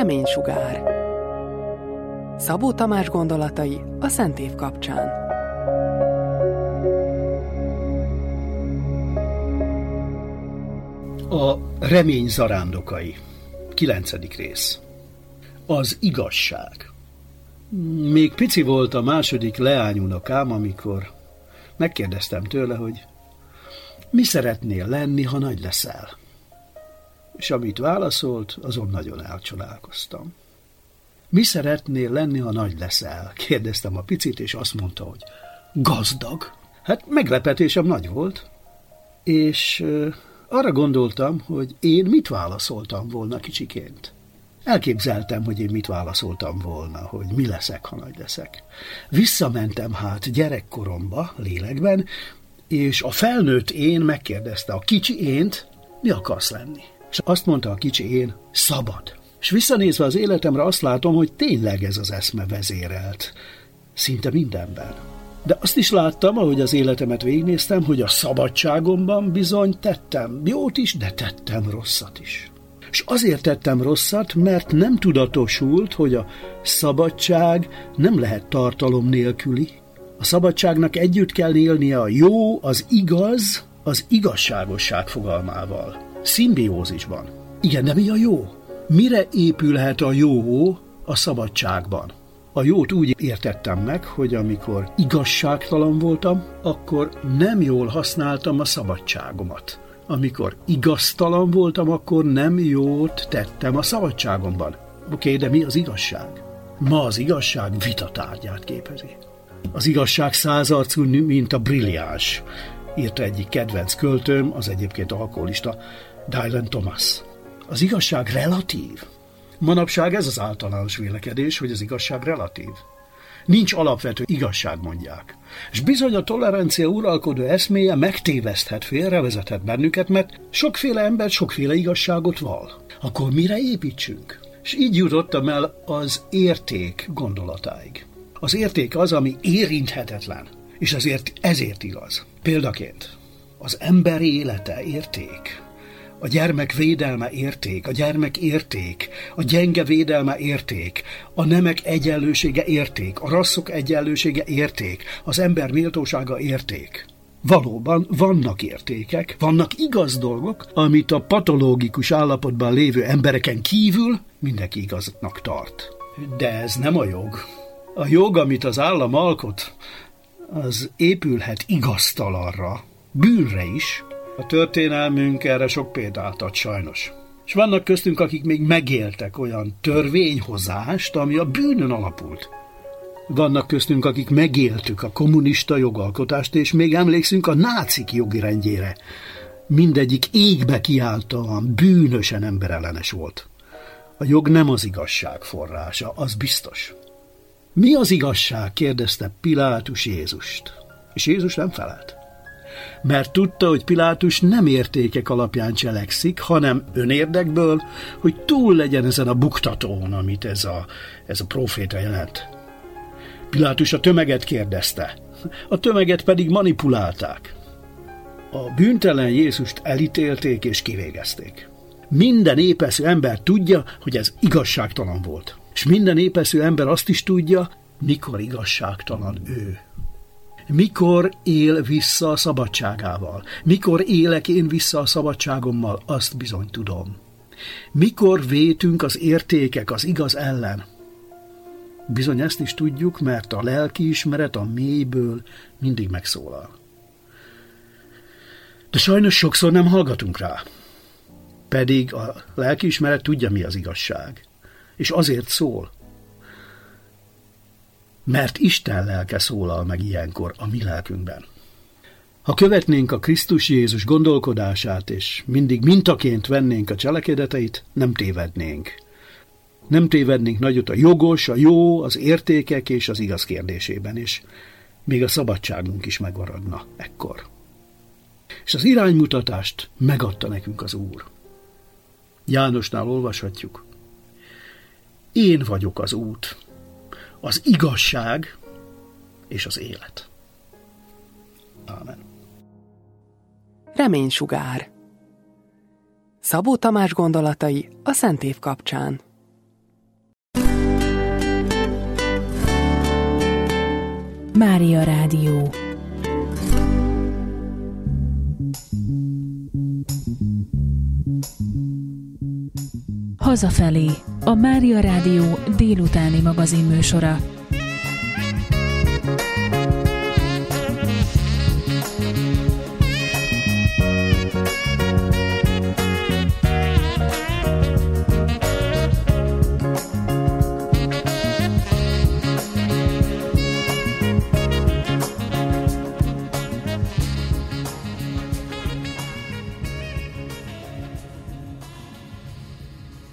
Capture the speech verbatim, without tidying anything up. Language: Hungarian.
Reménysugár. Szabó Tamás gondolatai a Szent Év kapcsán. A remény zarándokai. Kilencedik rész. Az igazság. Még pici volt a második leányunokám, amikor megkérdeztem tőle, hogy mi szeretnél lenni, ha nagy leszel? És amit válaszolt, azon nagyon elcsodálkoztam. Mi szeretnél lenni, ha nagy leszel? Kérdeztem a picit, és azt mondta, hogy gazdag. Hát meglepetésem nagy volt, és euh, arra gondoltam, hogy én mit válaszoltam volna kicsiként. Elképzeltem, hogy én mit válaszoltam volna, hogy mi leszek, ha nagy leszek. Visszamentem hát gyerekkoromba, lélekben, és a felnőtt én megkérdezte a kicsi ént, mi akarsz lenni? És azt mondta a kicsi én, szabad. És visszanézve az életemre azt látom, hogy tényleg ez az eszme vezérelt. Szinte mindenben. De azt is láttam, ahogy az életemet végignéztem, hogy a szabadságomban bizony tettem jót is, de tettem rosszat is. És azért tettem rosszat, mert nem tudatosult, hogy a szabadság nem lehet tartalom nélküli. A szabadságnak együtt kell élnie a jó, az igaz, az igazságosság fogalmával. Szimbiózisban. Igen, de mi a jó? Mire épülhet a jó a szabadságban? A jót úgy értettem meg, hogy amikor igazságtalan voltam, akkor nem jól használtam a szabadságomat. Amikor igaztalan voltam, akkor nem jót tettem a szabadságomban. Oké, de mi az igazság? Ma az igazság vitatárgyát képezi. Az igazság százarcú, mint a brilliáns, írta egyik kedvenc költőm, az egyébként alkoholista, Dylan Thomas. Az igazság relatív. Manapság ez az általános vélekedés, hogy az igazság relatív. Nincs alapvető igazság, mondják. És bizony a tolerancia uralkodó eszméje megtéveszthet, félrevezethet bennünket, mert sokféle ember sokféle igazságot vall. Akkor mire építsünk? És így jutottam el az érték gondolatáig. Az érték az, ami érinthetetlen, és azért ezért igaz. Példaként az ember élete érték. A gyermek védelme érték, a gyermek érték, a gyenge védelme érték, a nemek egyenlősége érték, a rasszok egyenlősége érték, az ember méltósága érték. Valóban vannak értékek, vannak igaz dolgok, amit a patológikus állapotban lévő embereken kívül mindenki igaznak tart. De ez nem a jog. A jog, amit az állam alkot, az épülhet igaztalanra, bűnre is. A történelmünk erre sok példát ad sajnos. És vannak köztünk, akik még megéltek olyan törvényhozást, ami a bűnön alapult. Vannak köztünk, akik megéltük a kommunista jogalkotást, és még emlékszünk a nácik jogi rendjére. Mindegyik égbe kiáltóan, bűnösen emberellenes volt. A jog nem az igazság forrása, az biztos. Mi az igazság? Kérdezte Pilátus Jézust. És Jézus nem felelt. Mert tudta, hogy Pilátus nem értékek alapján cselekszik, hanem önérdekből, hogy túl legyen ezen a buktatón, amit ez a, ez a próféta jelent. Pilátus a tömeget kérdezte, a tömeget pedig manipulálták. A bűntelen Jézust elítélték és kivégezték. Minden épeszű ember tudja, hogy ez igazságtalan volt. És minden épeszű ember azt is tudja, mikor igazságtalan ő. Mikor él vissza a szabadságával? Mikor élek én vissza a szabadságommal? Azt bizony tudom. Mikor vétünk az értékek az igaz ellen? Bizony ezt is tudjuk, mert a lelkiismeret a mélyből mindig megszólal. De sajnos sokszor nem hallgatunk rá. Pedig a lelkiismeret tudja, mi az igazság. És azért szól. Mert Isten lelke szólal meg ilyenkor a mi lelkünkben. Ha követnénk a Krisztus Jézus gondolkodását, és mindig mintaként vennénk a cselekedeteit, nem tévednénk. Nem tévednénk nagyot a jogos, a jó, az értékek és az igaz kérdésében, és még a szabadságunk is megmaradna ekkor. És az iránymutatást megadta nekünk az Úr. Jánosnál olvashatjuk. Én vagyok az út, az igazság és az élet. Ámen. Reménysugár. Szabó Tamás gondolatai a Szent Év kapcsán. Mária Rádió. Hazafelé, a Mária Rádió délutáni magazinműsora.